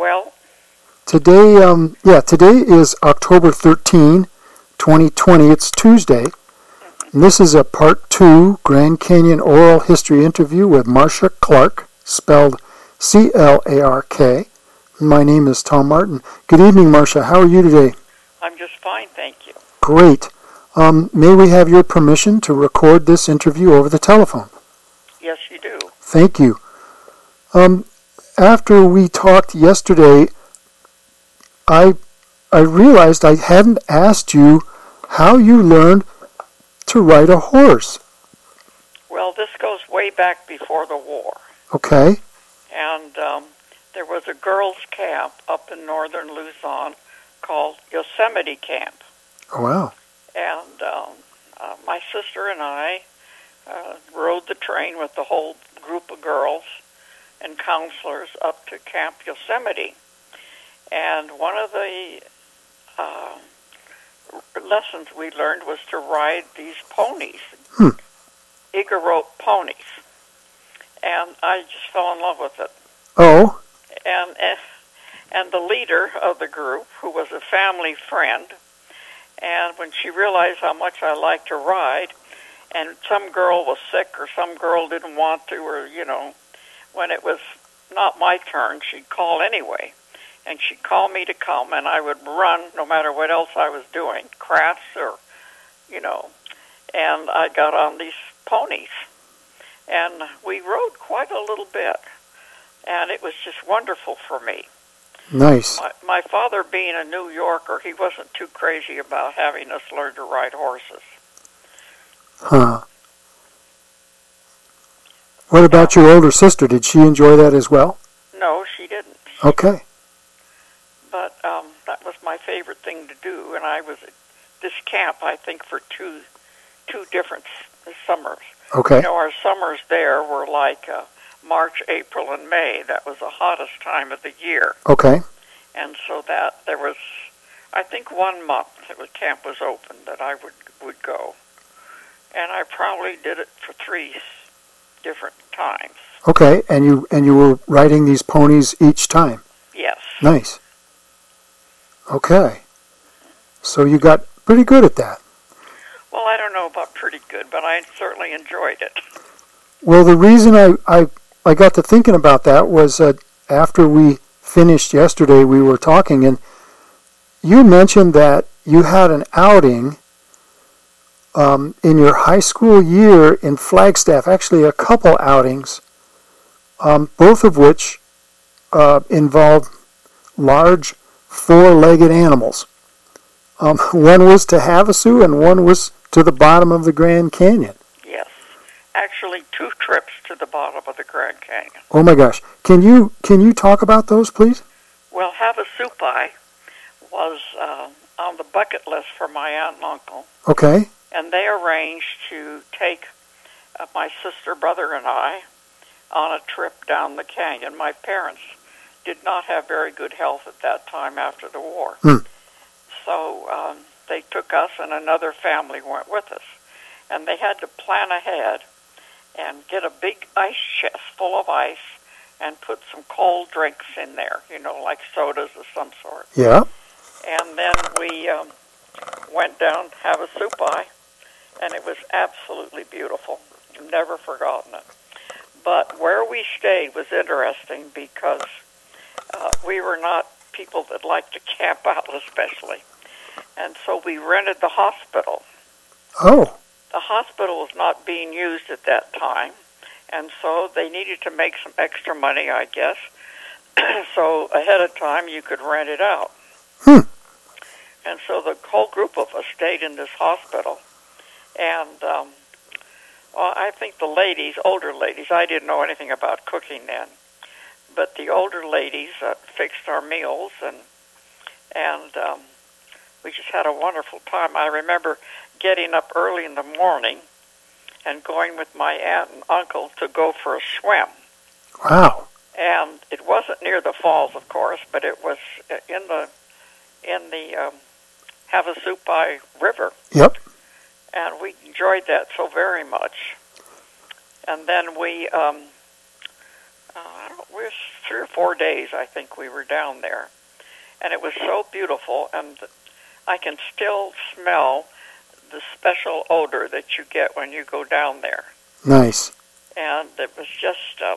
Well, Today is October 13, 2020. It's Tuesday. And this is a Part 2 Grand Canyon Oral History interview with Marcia Clark, spelled C-L-A-R-K. My name is Tom Martin. Good evening, Marcia. How are you today? I'm just fine, thank you. Great. May we have your permission to record this interview over the telephone? Yes, you do. Thank you. After we talked yesterday, I realized I hadn't asked you how you learned to ride a horse. Well, this goes way back before the war. Okay. And there was a girls' camp up in northern Luzon called Yosemite Camp. Oh, wow. And my sister and I rode the train with the whole group of girls and counselors up to Camp Yosemite. And one of the lessons we learned was to ride these ponies, Igorot ponies. And I just fell in love with it. Oh. And the leader of the group, who was a family friend, and when she realized how much I liked to ride, and some girl was sick or some girl didn't want to, or, when it was not my turn, she'd call anyway. And she'd call me to come, and I would run no matter what else I was doing, crafts or, and I got on these ponies. And we rode quite a little bit, and it was just wonderful for me. Nice. My father, being a New Yorker, he wasn't too crazy about having us learn to ride horses. Huh. What about your older sister? Did she enjoy that as well? No, she didn't. Okay. But that was my favorite thing to do, and I was at this camp, I think, for two different summers. Okay. Our summers there were like March, April, and May. That was the hottest time of the year. Okay. And so that there was, I think, 1 month that the camp was open that I would go. And I probably did it for 3 different times. Okay, and you were riding these ponies each time? Yes. Nice. Okay. So you got pretty good at that. Well, I don't know about pretty good, but I certainly enjoyed it. Well, the reason I got to thinking about that was after we finished yesterday, we were talking, and you mentioned that you had an outing in your high school year in Flagstaff, actually a couple outings, both of which involved large four-legged animals. One was to Havasu and one was to the bottom of the Grand Canyon. Yes. Actually, 2 trips to the bottom of the Grand Canyon. Oh my gosh. Can you talk about those, please? Well, Havasupai was on the bucket list for my aunt and uncle. Okay. And they arranged to take my sister, brother, and I on a trip down the canyon. My parents did not have very good health at that time after the war. So they took us, and another family went with us. And they had to plan ahead and get a big ice chest full of ice and put some cold drinks in there, like sodas of some sort. Yeah. And then we went down Havasupai, and it was absolutely beautiful. I've never forgotten it. But where we stayed was interesting because we were not people that liked to camp out especially. And so we rented the hospital. Oh. The hospital was not being used at that time, and so they needed to make some extra money, I guess. So ahead of time, you could rent it out. And so the whole group of us stayed in this hospital. And I think the ladies, older ladies, I didn't know anything about cooking then, but the older ladies fixed our meals, and we just had a wonderful time. I remember getting up early in the morning and going with my aunt and uncle to go for a swim. Wow. And it wasn't near the falls, of course, but it was in the Havasupai River. Yep. And we enjoyed that so very much. And then we, we was 3 or 4 days, I think we were down there. And it was so beautiful, and I can still smell the special odor that you get when you go down there. Nice. And it was just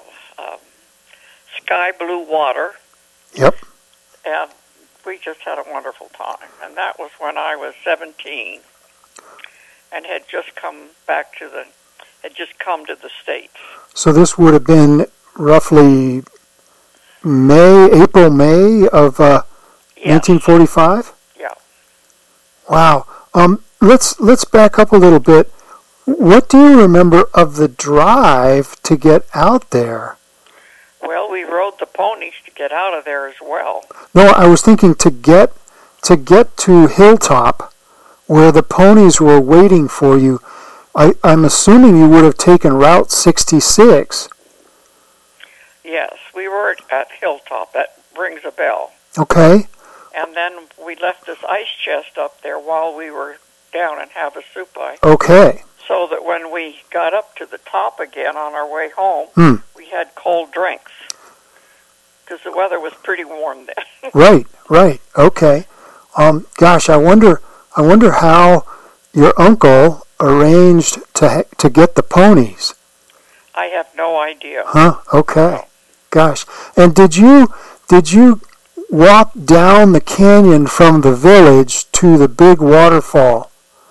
sky blue water. Yep. And we just had a wonderful time. And that was when I was 17 and had just come to the States. So this would have been roughly April, May of 1945? Yeah. Wow. Let's back up a little bit. What do you remember of the drive to get out there? Well, we rode the ponies to get out of there as well. No, I was thinking to get to Hilltop, where the ponies were waiting for you. I'm assuming you would have taken Route 66. Yes, we were at Hilltop. That rings a bell. Okay. And then we left this ice chest up there while we were down in Havasupai. Okay. So that when we got up to the top again on our way home, we had cold drinks. Because the weather was pretty warm then. Right. Okay. Gosh, I wonder how your uncle arranged to get the ponies. I have no idea. Huh? Okay. Gosh. And did you walk down the canyon from the village to the big waterfall?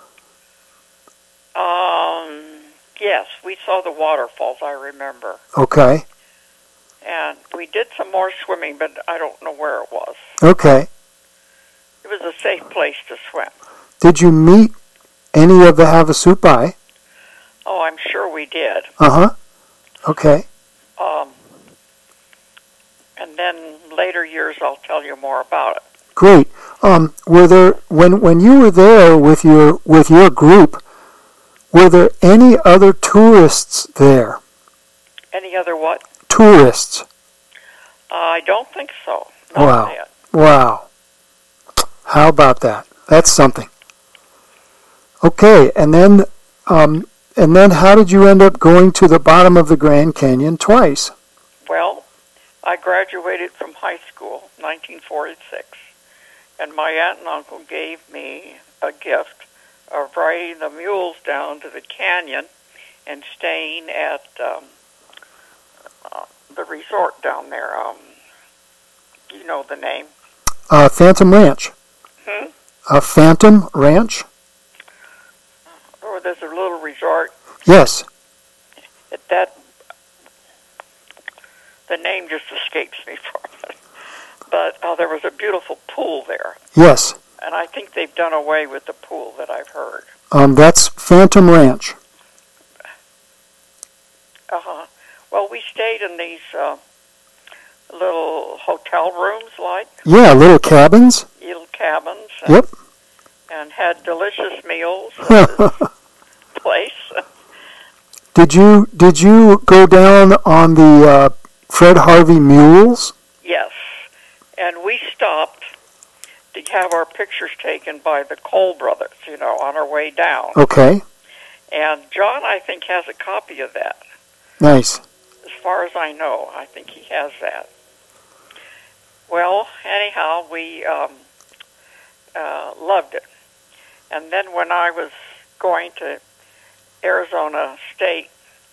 Yes, we saw the waterfalls, I remember. Okay. And we did some more swimming, but I don't know where it was. Okay. It was a safe place to swim. Did you meet any of the Havasupai? Oh, I'm sure we did. Uh-huh. Okay. And then later years I'll tell you more about it. Great. Were there when you were there with your group, were there any other tourists there? Any other what? Tourists. I don't think so. Wow. Yet. Wow. How about that? That's something. Okay, and then how did you end up going to the bottom of the Grand Canyon twice? Well, I graduated from high school, 1946, and my aunt and uncle gave me a gift of riding the mules down to the canyon and staying at the resort down there. You know the name? Phantom Ranch. Phantom Ranch? Or there's a little resort. Yes. The name just escapes me for a minute. But there was a beautiful pool there. Yes. And I think they've done away with the pool that I've heard. That's Phantom Ranch. Uh-huh. Well, we stayed in these little hotel rooms, like. Yeah, little cabins. Little cabins. Yep. And had delicious meals at this place. Did you go down on the Fred Harvey mules? Yes. And we stopped to have our pictures taken by the Cole brothers, on our way down. Okay. And John, I think, has a copy of that. Nice. As far as I know, I think he has that. Well, anyhow, we loved it. And then when I was going to Arizona State,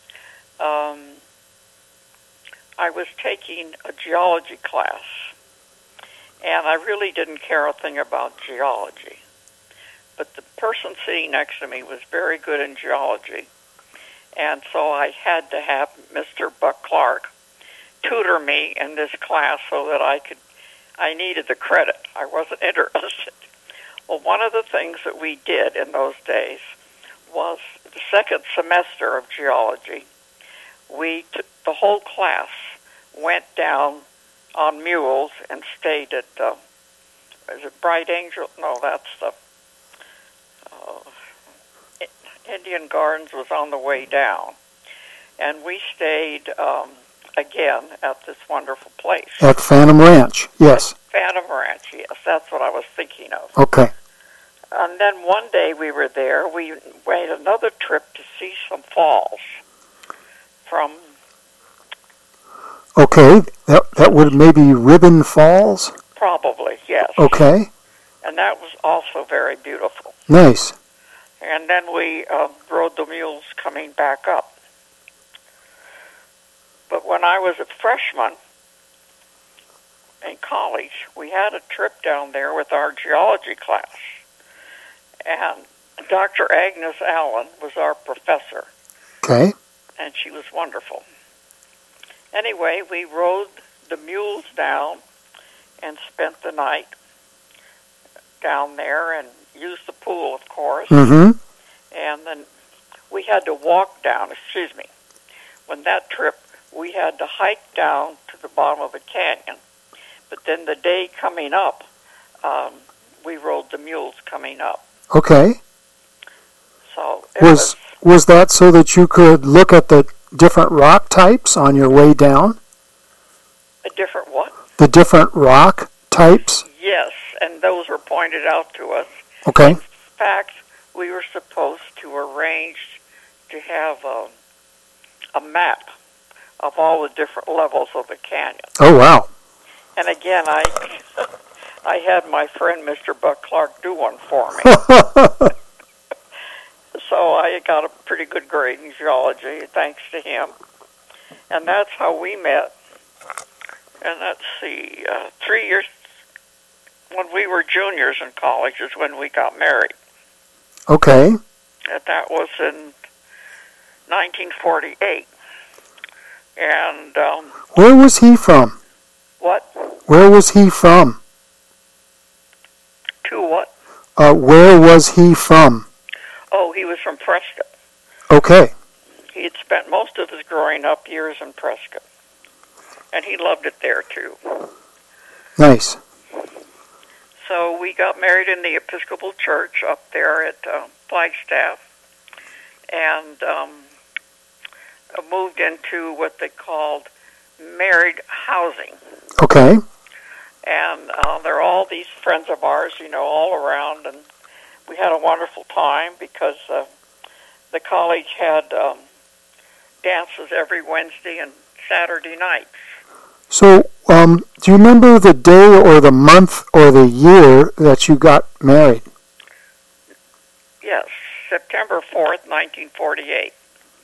I was taking a geology class. And I really didn't care a thing about geology. But the person sitting next to me was very good in geology. And so I had to have Mr. Buck Clark tutor me in this class so that I needed the credit. I wasn't interested. Well, one of the things that we did in those days was the second semester of geology. The whole class went down on mules and stayed at, is it Bright Angel? No, that's the Indian Gardens was on the way down. And we stayed again at this wonderful place. At Phantom Ranch, yes. Phantom Ranch, yes. That's what I was thinking of. Okay. And then one day we were there. We made another trip to see some falls from Okay, that would maybe Ribbon Falls? Probably, yes. Okay, And that was also very beautiful. nice. And then we rode the mules coming back up. But when I was a freshman in college, we had a trip down there with our geology class. And Dr. Agnes Allen was our professor. Okay, And she was wonderful. Anyway, we rode the mules down and spent the night down there and used the pool, of course. mm-hmm. And then we had to walk down, when that trip, we had to hike down to the bottom of a canyon. But then the day coming up, we rode the mules coming up. Okay. So it Was that so that you could look at the different rock types on your way down? a different what? The different rock types? Yes, and those were pointed out to us. Okay. In fact, we were supposed to arrange to have a map of all the different levels of the canyon. Oh, wow. And again, I had my friend Mr. Buck Clark do one for me. So I got a pretty good grade in geology, thanks to him. And that's how we met. And let's see, 3 years, when we were juniors in college is when we got married. Okay. And that was in 1948. And, Where was he from? what? Where was he from? To what? Where was he from? Oh, he was from Prescott. Okay. He had spent most of his growing up years in Prescott. And he loved it there, too. Nice. So we got married in the Episcopal Church up there at Flagstaff. And moved into what they called married housing. Okay. And there are all these friends of ours, all around. And we had a wonderful time because the college had dances every Wednesday and Saturday nights. So, do you remember the day or the month or the year that you got married? Yes, September 4th, 1948.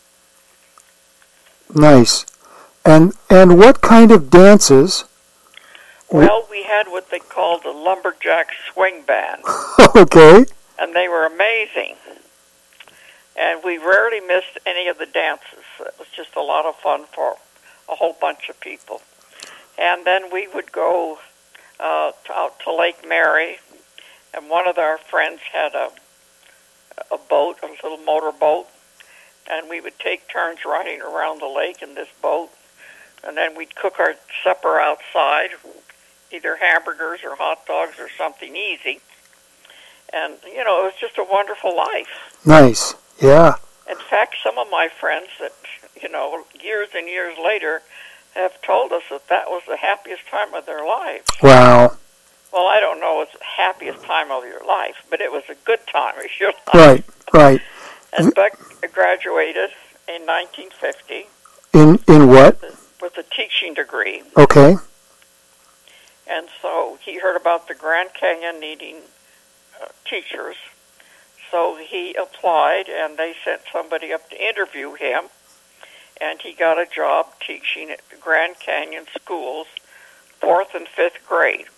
Nice. And what kind of dances? Well, we had what they called the Lumberjack Swing Band. Okay. And they were amazing. And we rarely missed any of the dances. It was just a lot of fun for a whole bunch of people. And then we would go out to Lake Mary, and one of our friends had a boat, a little motor boat, and we would take turns riding around the lake in this boat, and then we'd cook our supper outside, either hamburgers or hot dogs or something easy. And, it was just a wonderful life. Nice. Yeah. In fact, some of my friends that, years and years later have told us that was the happiest time of their lives. Wow. Well, I don't know it's the happiest time of your life, but it was a good time of your life. Right, right. And Buck graduated in 1950. In what? With a teaching degree. Okay. And so he heard about the Grand Canyon needing teachers. So he applied, and they sent somebody up to interview him. And he got a job teaching at the Grand Canyon schools, 4th and 5th grade.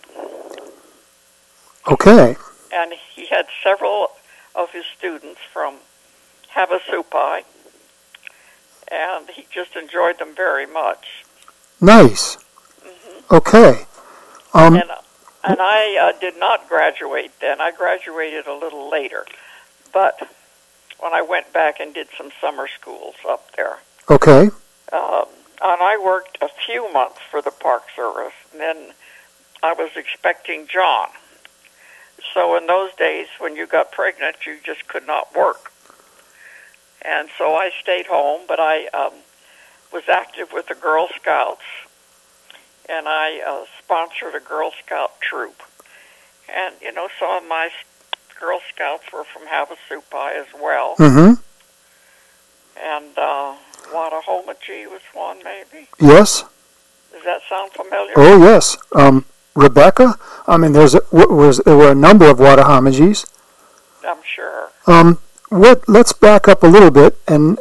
Okay. And he had several of his students from Havasupai, and he just enjoyed them very much. Nice. Mm-hmm. Okay. And I did not graduate then. I graduated a little later. But when I went back and did some summer schools up there. Okay. And I worked a few months for the Park Service, and then I was expecting John. So in those days, when you got pregnant, you just could not work. And so I stayed home, but I was active with the Girl Scouts, and I sponsored a Girl Scout troop. And, some of my Girl Scouts were from Havasupai as well. Mm-hmm. And Watahomichi was one, maybe. Yes. Does that sound familiar? Oh, yes. Rebecca? I mean, there were a number of Wattahamadgees. I'm sure. Let's back up a little bit, and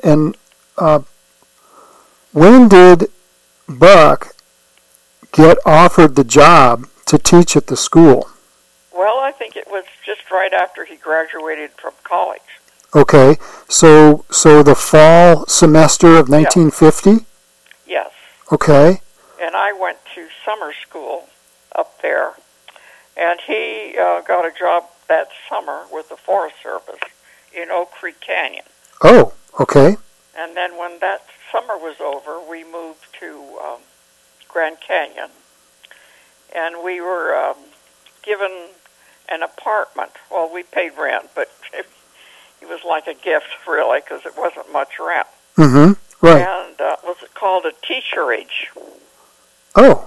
when did Buck get offered the job to teach at the school? Well, I think it was just right after he graduated from college. Okay, so the fall semester of 1950? Yes. Okay. And I went to summer school up there, and he got a job that summer with the Forest Service in Oak Creek Canyon. Oh, okay. And then when that summer was over, we moved to Grand Canyon, and we were given an apartment. Well, we paid rent, but it was like a gift, really, because it wasn't much rent. Mm-hmm. Right. And was it called a teacherage? Oh.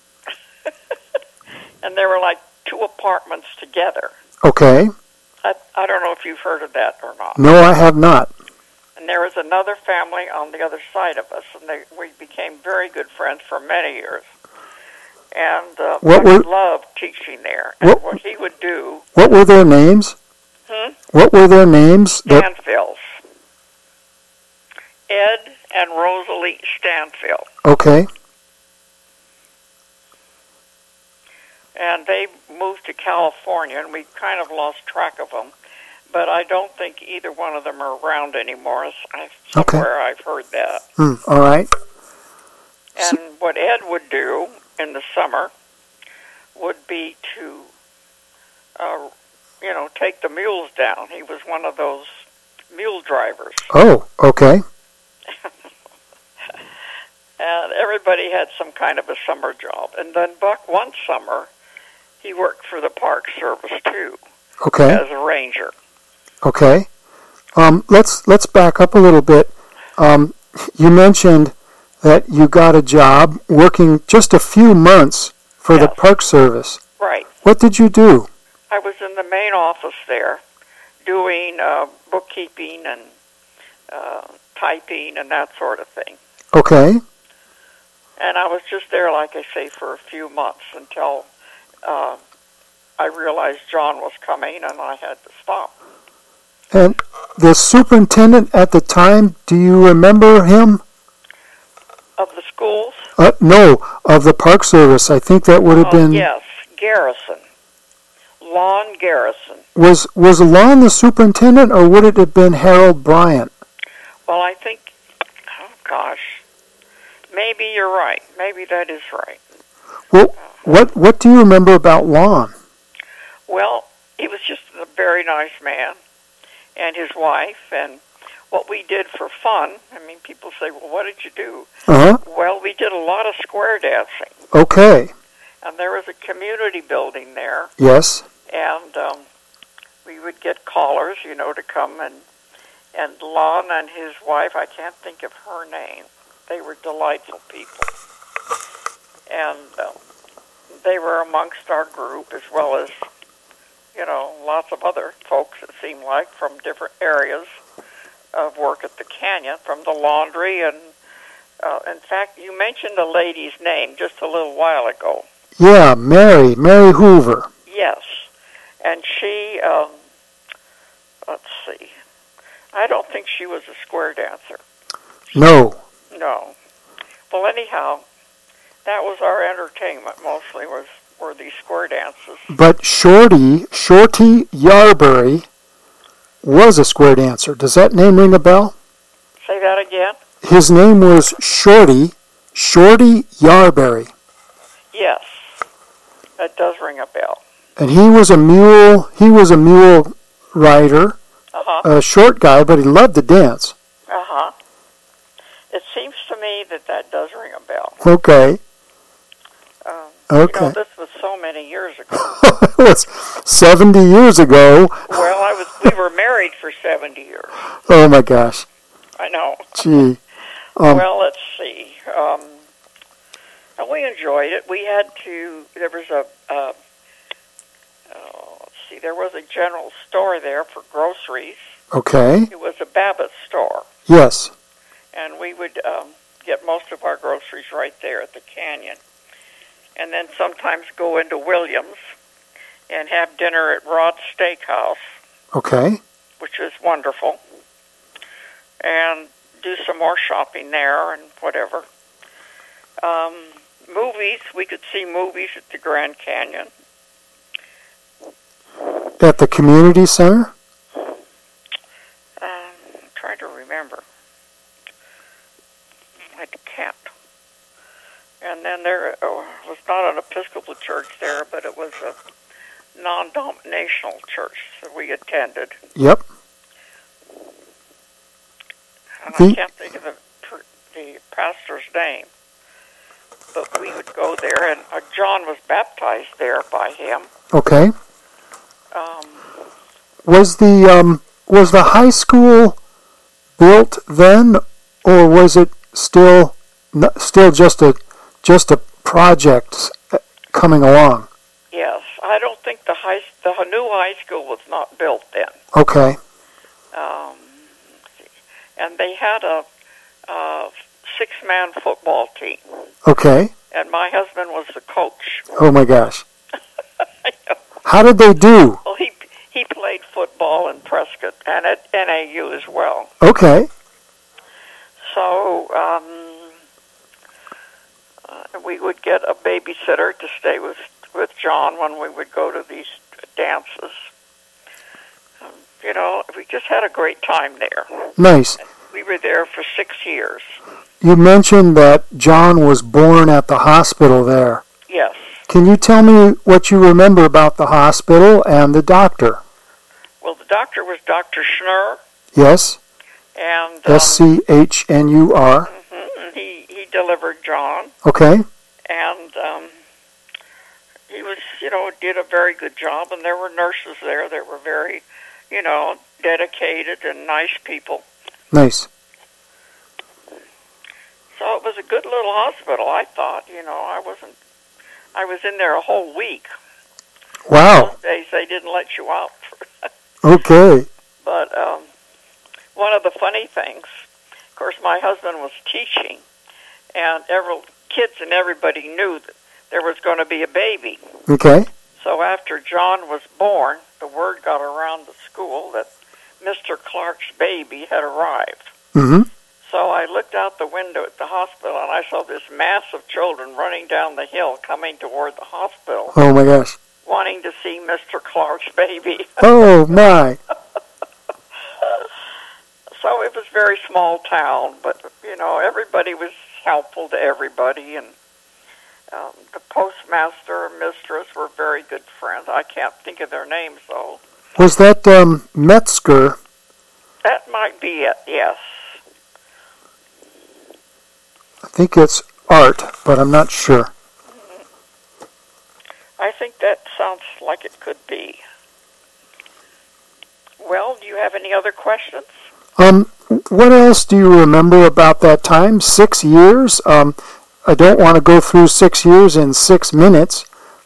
And there were like 2 apartments together. Okay. I don't know if you've heard of that or not. No, I have not. And there was another family on the other side of us, and we became very good friends for many years. And I loved teaching there. And what he would do... What were their names? What were their names? Stanfield's. Ed and Rosalie Stanfield. Okay. And they moved to California, and we kind of lost track of them. But I don't think either one of them are around anymore. Somewhere I've heard that. All right. And what Ed would do in the summer would be to, take the mules down. He was one of those mule drivers. Oh, okay. And everybody had some kind of a summer job. And then Buck, one summer, he worked for the Park Service, too. Okay. As a ranger. Okay. Let's back up a little bit. You mentioned that you got a job working just a few months for the Park Service. Right. What did you do? I was in the main office there doing bookkeeping and typing and that sort of thing. Okay. And I was just there, like I say, for a few months until I realized John was coming and I had to stop. And the superintendent at the time, do you remember him? Of the schools? No, of the Park Service. I think that would have been... Yes, Garrison. Lon Garrison. Was Lon the superintendent, or would it have been Harold Bryant? Well, I think... Oh, gosh. Maybe you're right. Maybe that is right. Well, what do you remember about Lon? Well, he was just a very nice man, and his wife, and what we did for fun. I mean, people say, well, what did you do? Well, we did a lot of square dancing. Okay. And there was a community building there. Yes. And we would get callers, to come, and Lon and his wife, I can't think of her name. They were delightful people. And they were amongst our group, as well as, lots of other folks, it seemed like, from different areas of work at the canyon, from the laundry. And, in fact, you mentioned a lady's name just a little while ago. Yeah, Mary Hoover. Yes. And she, let's see, I don't think she was a square dancer. No. No. Well, anyhow, that was our entertainment mostly, were these square dances. But Shorty Yarberry was a square dancer. Does that name ring a bell? Say that again? His name was Shorty Yarberry. Yes. That does ring a bell. And he was a mule rider. A short guy, but he loved to dance. It seems to me that does ring a bell. Okay. Okay. This was so many years ago. It was 70 years ago. Well, we were married for 70 years. Oh my gosh. I know. Gee. Well, let's see. And we enjoyed it. We had to. There was there was a general store there for groceries. Okay. It was a Babbitt store. Yes. And we would get most of our groceries right there at the canyon. And then sometimes go into Williams and have dinner at Rod's Steakhouse. Okay. Which is wonderful. And do some more shopping there and whatever. Movies, we could see movies at the Grand Canyon. At the community center? I'm trying to remember. I can't. And then there was not an Episcopal church there, but it was a non-denominational church that we attended. Yep. And I can't think of the pastor's name. But we would go there, and John was baptized there by him. Okay. Was the high school built then, or was it still just a project coming along? Yes, I don't think the new high school was not built then. Okay. And they had a 6-man football team. Okay. And my husband was the coach. Oh my gosh. How did they do? Well, he played football in Prescott and at NAU as well. Okay. So we would get a babysitter to stay with John when we would go to these dances. We just had a great time there. Nice. We were there for 6 years. You mentioned that John was born at the hospital there. Yes. Can you tell me what you remember about the hospital and the doctor? Well, the doctor was Dr. Schnur. Yes. And SCHNUR. Mm-hmm, he delivered John. Okay. And he was, did a very good job. And there were nurses there that were very, dedicated and nice people. Nice. So it was a good little hospital, I thought. I was in there a whole week. Wow. Those days they didn't let you out. Okay. But one of the funny things, of course, my husband was teaching, and kids and everybody knew that there was going to be a baby. Okay. So after John was born, the word got around the school that Mr. Clark's baby had arrived. Mm-hmm. So I looked out the window at the hospital, and I saw this mass of children running down the hill coming toward the hospital. Oh, my gosh. Wanting to see Mr. Clark's baby. Oh, my. So it was a very small town, but, everybody was helpful to everybody, and the postmaster and mistress were very good friends. I can't think of their names, though. Was that Metzger? That might be it, yes. I think it's Art, but I'm not sure. Mm-hmm. I think that sounds like it could be. Well, do you have any other questions? What else do you remember about that time? 6 years? I don't want to go through 6 years in 6 minutes.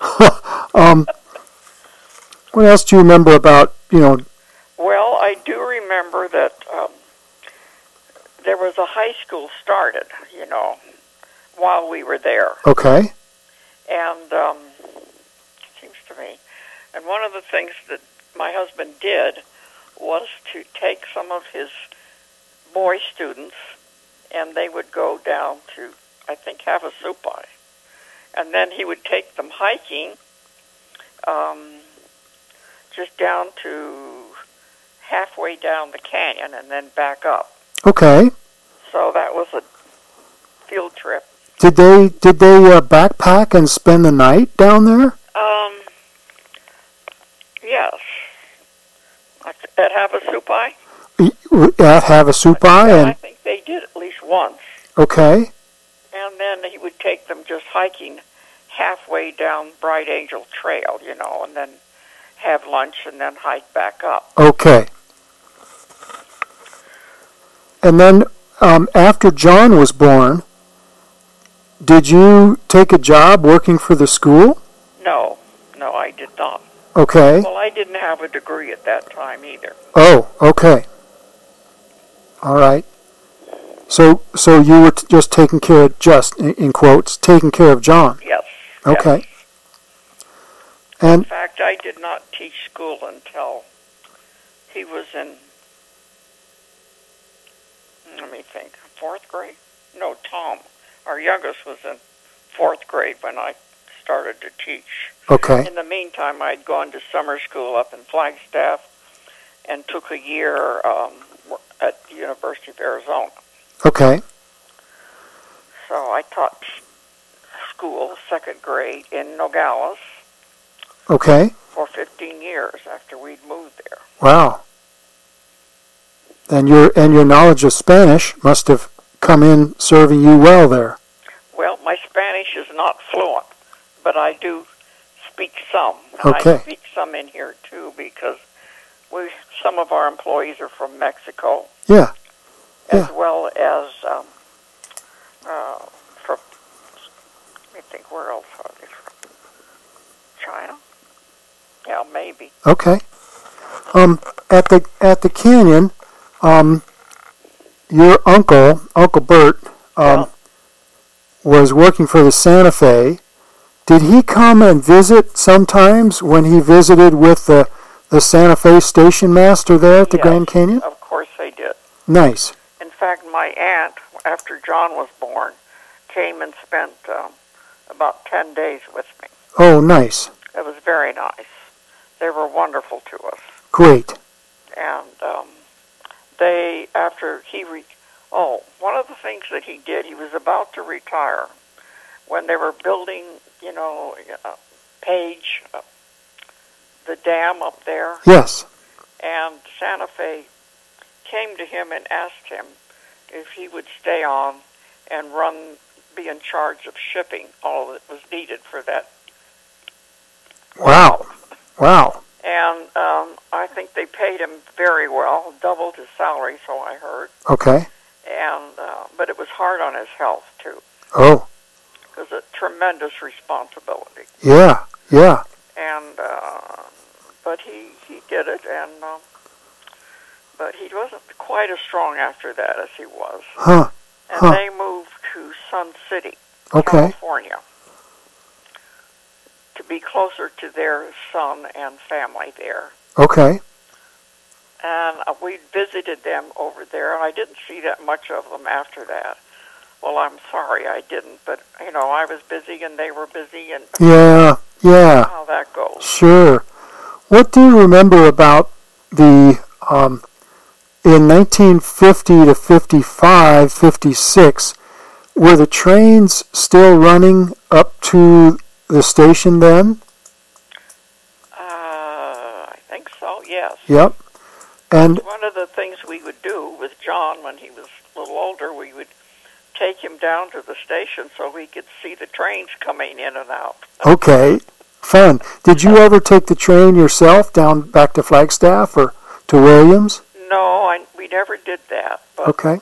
What else do you remember about, Well, I do remember that there was a high school started, while we were there. Okay. And seems to me, and one of the things that my husband did was to take some of his boy students, and they would go down to, I think, Havasupai. And then he would take them hiking just down to halfway down the canyon and then back up. Okay. So that was a field trip. Did they backpack and spend the night down there? Yes. At Havasupai? At Havasupai? And I think they did at least once. Okay. And then he would take them just hiking halfway down Bright Angel Trail, and then have lunch and then hike back up. Okay. And then after John was born, did you take a job working for the school? No, I did not. Okay. Well, I didn't have a degree at that time either. Oh, okay. All right. So you were just taking care of, just in quotes, taking care of John. Yes. Okay. Yes. And in fact, I did not teach school until he was in, let me think, 4th grade? No, Tom, our youngest, was in 4th grade when I started to teach. okay. In the meantime, I'd gone to summer school up in Flagstaff and took a year at the University of Arizona. Okay. So I taught school, 2nd grade, in Nogales Okay. for 15 years after we'd moved there. Wow. And your knowledge of Spanish must have come in serving you well there. Well, my Spanish is not fluent, but I do speak some. And Okay. I speak some in here, too, because some of our employees are from Mexico. Yeah. As well as from, let me think, where else are they from? China? Yeah, maybe. Okay. At the canyon, your Uncle Bert, Yeah. was working for the Santa Fe. Did he come and visit sometimes when he visited with the Santa Fe station master there at the Yes, Grand Canyon? Of course they did. Nice. In fact, my aunt, after John was born, came and spent about 10 days with me. Oh, nice. It was very nice. They were wonderful to us. Great. And one of the things that he did, he was about to retire when they were building, Page, the dam up there. Yes. And Santa Fe came to him and asked him if he would stay on and be in charge of shipping all that was needed for that. Wow. Wow. And I think they paid him very well, doubled his salary, so I heard. Okay. And but it was hard on his health too. Oh. It was a tremendous responsibility. Yeah. Yeah. And but he did it, and but he wasn't quite as strong after that as he was. Huh. And they moved to Sun City, Okay. California, to be closer to their son and family there. Okay. And we visited them over there. I didn't see that much of them after that. Well, I'm sorry I didn't, but, I was busy and they were busy, and Yeah. Yeah. how that goes. Sure. What do you remember about the in 1950 to 55, 56, were the trains still running up to the station then? I think so, yes. Yep. And One of the things we would do with John when he was a little older, we would take him down to the station so he could see the trains coming in and out. okay, fun. Did you ever take the train yourself down back to Flagstaff or to Williams? No, we never did that. But, Okay.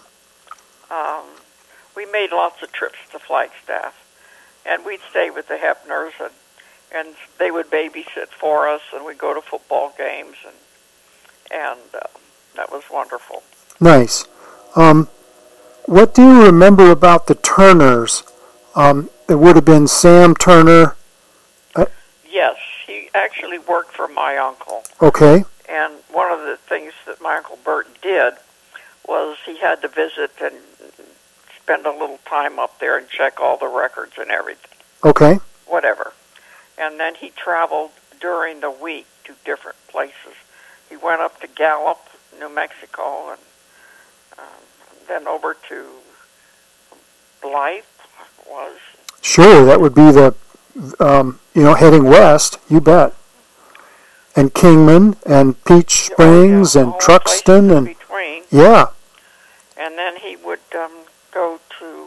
we made lots of trips to Flagstaff, and we'd stay with the Hepners, and they would babysit for us, and we'd go to football games, and that was wonderful. Nice. What do you remember about the Turners? It would have been Sam Turner. Yes, he actually worked for my uncle. Okay. And one of the things that my Uncle Bert did was he had to visit and spend a little time up there and check all the records and everything, Okay. whatever. And then he traveled during the week to different places. He went up to Gallup, New Mexico, and then over to Blythe was. Sure, that would be the, heading west, you bet. And Kingman and Peach Springs and all Truxton places in and between. yeah. And then he would go to,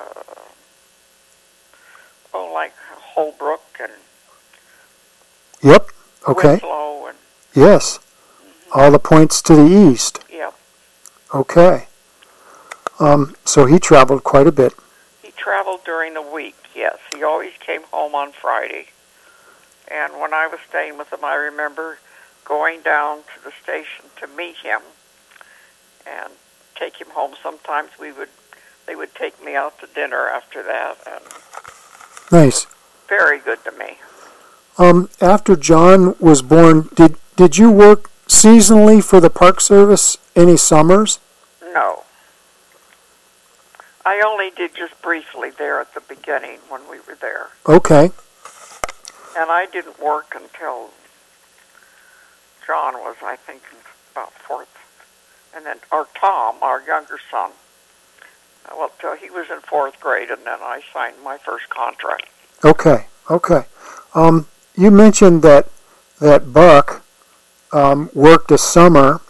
like Holbrook and Yep. Okay. Winslow and Yes. All the points to the east. yeah. Okay. So he traveled quite a bit. He traveled during the week. Yes, he always came home on Friday. And when I was staying with him, I remember going down to the station to meet him and take him home. Sometimes we would they would take me out to dinner after that, and Nice. very good to me. After John was born, did you work seasonally for the Park Service any summers? No. I only did just briefly there at the beginning when we were there. Okay. And I didn't work until John was, I think, about fourth. And then, or Tom, our younger son, well, till he was in fourth grade, and then I signed my first contract. Okay. You mentioned that Buck worked a summer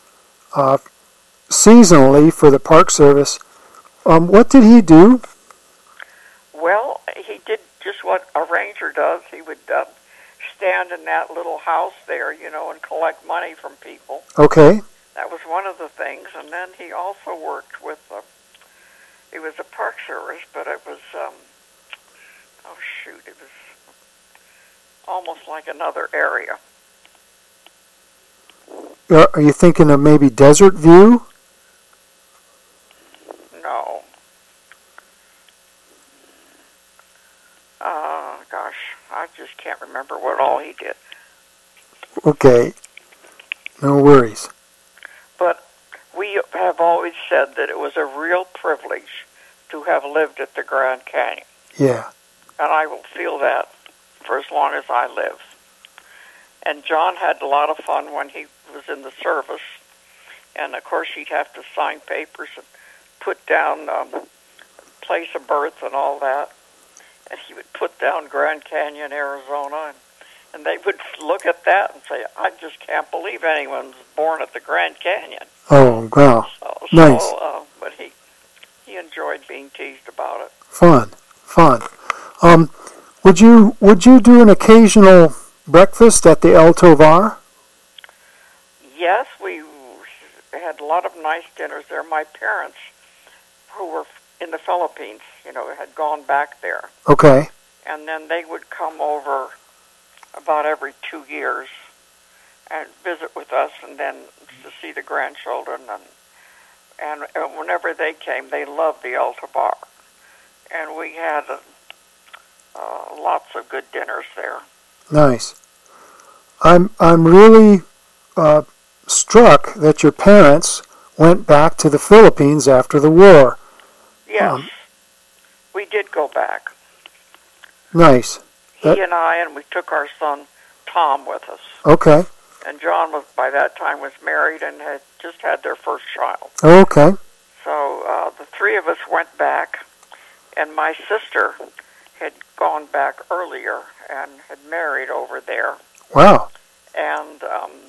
seasonally for the Park Service. What did he do? Well, he did just what a ranger does. He would stand in that little house there, and collect money from people. Okay. That was one of the things. And then he also worked with, it was a Park Service, but it was, it was almost like another area. Are you thinking of maybe Desert View? No. I just can't remember what all he did. Okay. No worries. But we have always said that it was a real privilege to have lived at the Grand Canyon. Yeah. And I will feel that for as long as I live. And John had a lot of fun when he was in the service. And, of course, he'd have to sign papers and put down place of birth and all that. And he would put down Grand Canyon, Arizona. And they would look at that and say, I just can't believe anyone's born at the Grand Canyon. Oh, wow. Nice. But he enjoyed being teased about it. Fun. Would you do an occasional breakfast at the El Tovar? Yes, we had a lot of nice dinners there. My parents, who were in the Philippines, had gone back there. Okay. And then they would come over about every 2 years and visit with us, and then to see the grandchildren. And whenever they came, they loved the El Tovar. And we had lots of good dinners there. Nice. I'm really struck that your parents went back to the Philippines after the war. Yes, we did go back. Nice. He and I, and we took our son Tom with us. Okay. And John was, by that time, was married and had just had their first child. Okay. So the three of us went back, and my sister had gone back earlier and had married over there. Wow. And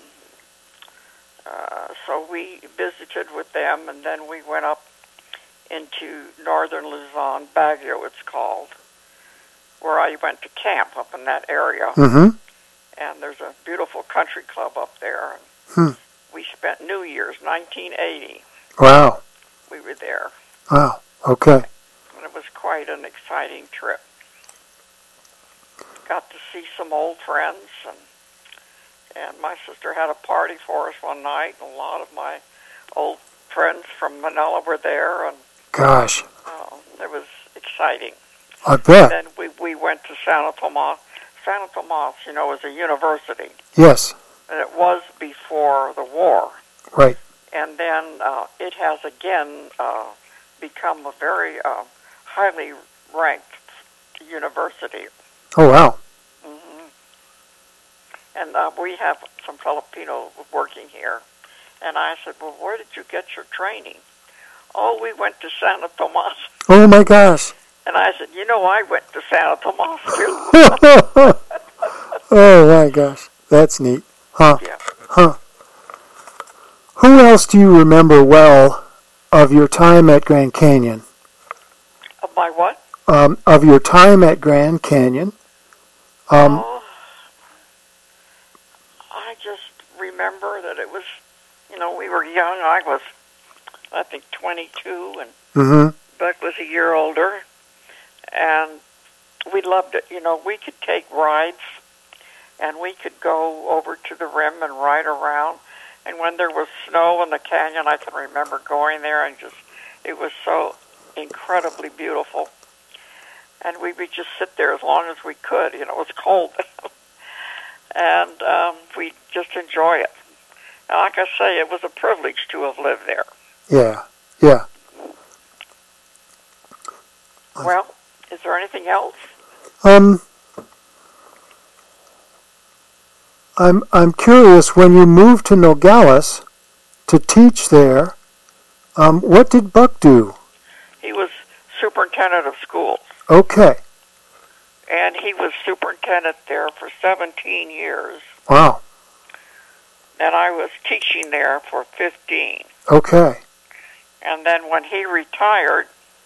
so we visited with them, and then we went up into northern Luzon, Baguio it's called, where I went to camp up in that area. Mm-hmm. And there's a beautiful country club up there. We spent New Year's, 1980. Wow. We were there. Wow. Okay. And it was quite an exciting trip. Got to see some old friends, and my sister had a party for us one night, and a lot of my old friends from Manila were there, and gosh, it was exciting. I bet. And then we went to Santo Tomas. Santo Tomas, is a university. Yes. And it was before the war. Right. And then it has again become a very highly ranked university. Oh, wow. Mm-hmm. And we have some Filipino working here. And I said, well, where did you get your training? Oh, we went to Santo Tomas. Oh, my gosh. And I said, I went to Santo Tomas, too. Oh, my gosh. That's neat. Huh. Yeah. Huh. Who else do you remember well of your time at Grand Canyon? Of my what? Of your time at Grand Canyon. I just remember that it was, we were young. I was, I think, 22, and Buck was a year older. And we loved it. We could take rides, and we could go over to the rim and ride around. And when there was snow in the canyon, I can remember going there and it was so incredibly beautiful. And we would just sit there as long as we could. You know, it was cold. And we just enjoy it. And like I say, it was a privilege to have lived there. Yeah, yeah. Well, is there anything else? I'm curious, when you moved to Nogales to teach there, what did Buck do? He was superintendent of schools. Okay. And he was superintendent there for 17 years. Wow. And I was teaching there for 15. Okay. And then when he retired,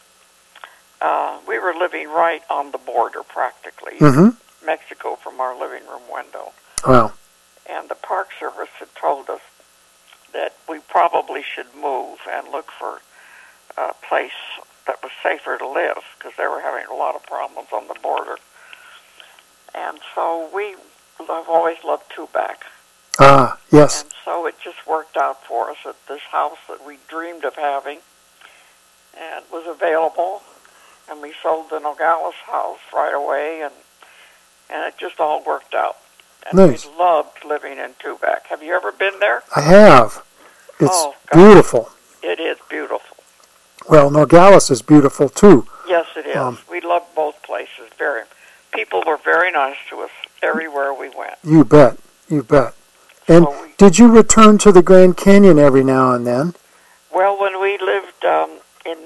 we were living right on the border practically. Mm-hmm. Mexico from our living room window. Wow. And the Park Service had told us that we probably should move and look for a place that was safer to live because they were having a lot of problems on the border. And so I've always loved Tubac. Ah, yes. And so it just worked out for us that this house that we dreamed of having and was available, and we sold the Nogales house right away, and it just all worked out. And nice. We loved living in Tubac. Have you ever been there? I have. It's beautiful. It is beautiful. Well, Nogales is beautiful too. Yes, it is. We loved both places. People were very nice to us everywhere we went. You bet. You bet. And did you return to the Grand Canyon every now and then? Well, when we lived in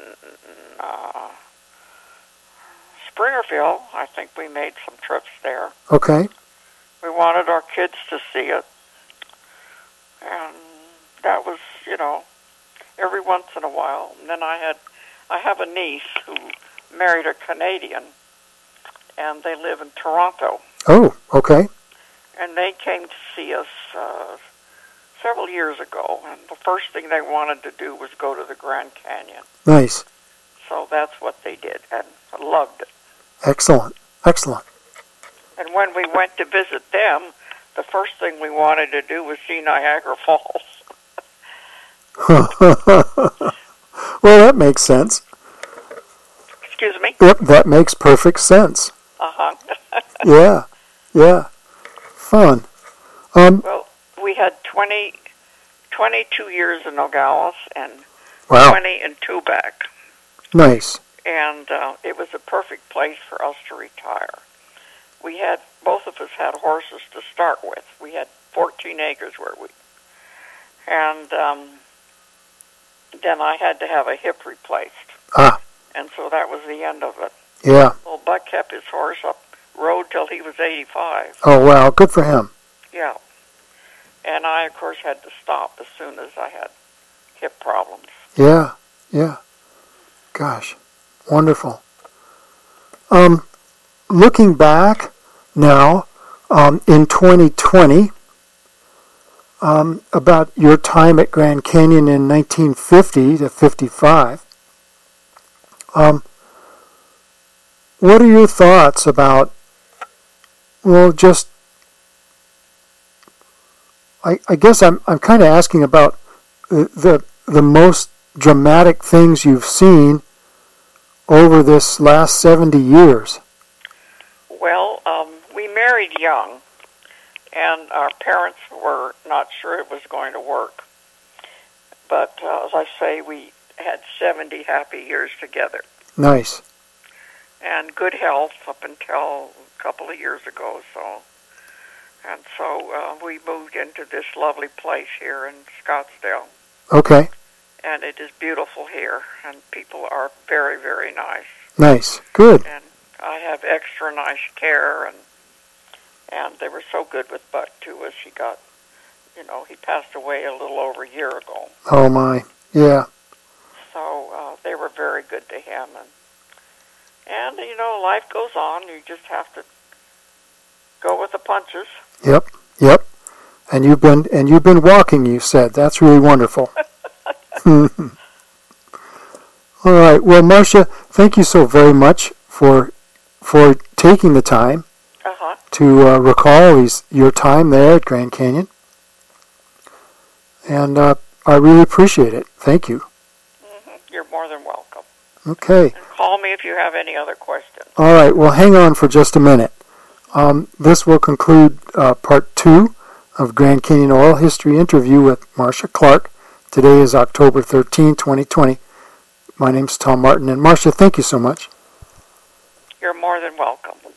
Springerville, I think we made some trips there. Okay. We wanted our kids to see it. And that was, every once in a while. And then I have a niece who married a Canadian, and they live in Toronto. Oh, okay. And they came to see us several years ago, and the first thing they wanted to do was go to the Grand Canyon. Nice. So that's what they did, and I loved it. Excellent. Excellent. And when we went to visit them, the first thing we wanted to do was see Niagara Falls. Well, that makes sense. Excuse me? Yep, that makes perfect sense. Uh-huh. Yeah, yeah. Fun. Well, we had 22 years in Nogales and 20 in Tubac. Nice. And it was a perfect place for us to retire. Both of us had horses to start with. We had 14 acres and then I had to have a hip replaced. Ah. And so that was the end of it. Yeah. Well, Buck kept his horse up rode till he was 85. Oh, wow. Good for him. Yeah. And I, of course, had to stop as soon as I had hip problems. Yeah. Yeah. Gosh. Wonderful. Looking back now, in 2020, about your time at Grand Canyon in 1950 to 55, what are your thoughts about, well, just, I guess I'm kind of asking about the most dramatic things you've seen over this last 70 years. Well, we married young, and our parents were not sure it was going to work. But as I say, we had 70 happy years together. Nice. And good health up until a couple of years ago. So we moved into this lovely place here in Scottsdale. Okay. And it is beautiful here, and people are very, very nice. Nice. Good. And I have extra nice care, and they were so good with Buck, too, as he got, he passed away a little over a year ago. Oh, my. Yeah. So they were very good to him, and life goes on. You just have to go with the punches. Yep. Yep. And you've been walking, you said. That's really wonderful. All right. Well, Marcia, thank you so very much for taking the time to recall your time there at Grand Canyon. And I really appreciate it. Thank you. You're more than welcome. Okay. And call me if you have any other questions. All right. Well, hang on for just a minute. This will conclude part 2 of Grand Canyon Oil History interview with Marcia Clark. Today is October 13, 2020. My name's Tom Martin. And Marcia, thank you so much. You're more than welcome.